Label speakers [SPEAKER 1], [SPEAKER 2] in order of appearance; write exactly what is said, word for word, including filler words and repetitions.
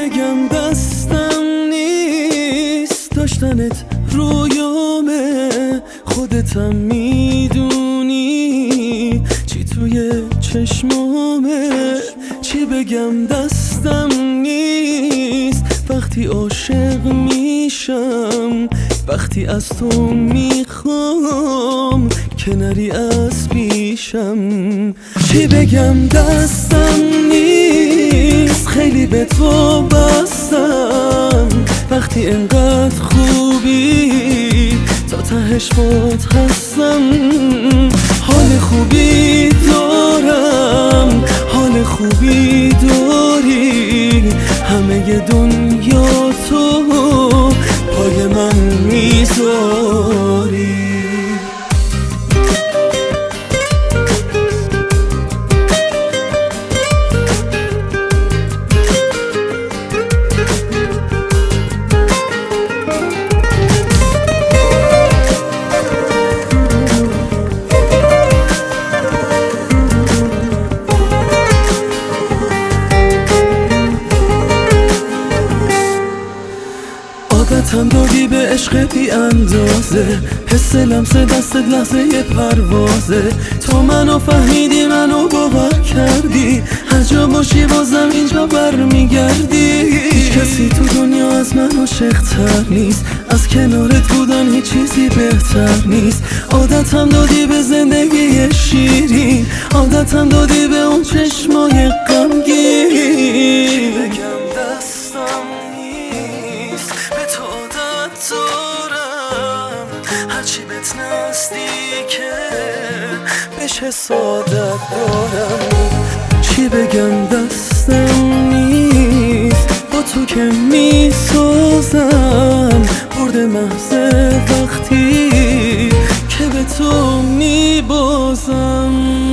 [SPEAKER 1] بگم دستم نیست، داشتنت رویامه، خودتم میدونی چی توی چشمامه. چی بگم دستم نیست، وقتی عاشق میشم، وقتی از تو میخوام که نری از پیشم. چی بگم دستم نیست، خیلی به تو بستم، وقتی انقدر خوبی تا تهش بات هستم. حال خوبی دارم، حال خوبی داری، همه دنیا تو پای من میذاری. عادتم دادی به عشق بی اندازه، حس لمس دستت لحظه یه پروازه. تو منو فهمیدی، منو باور کردی، هر جا باشی بازم اینجا برمیگردی. هیچ کسی تو دنیا از من عاشق‌تر نیست، از کنارت بودن هیچ چیزی بهتر نیست. عادتم دادی به زندگی شیرین، عادتم دادی به اون چشمای غمگین. چی بگم دستم نیست، به تو عادت دارم، هرچی بهت نزدیکه بشه سعادت دارم. چی بگم دستم نیست، با تو که میسازم، برده محض وقتی که به تو میبازم.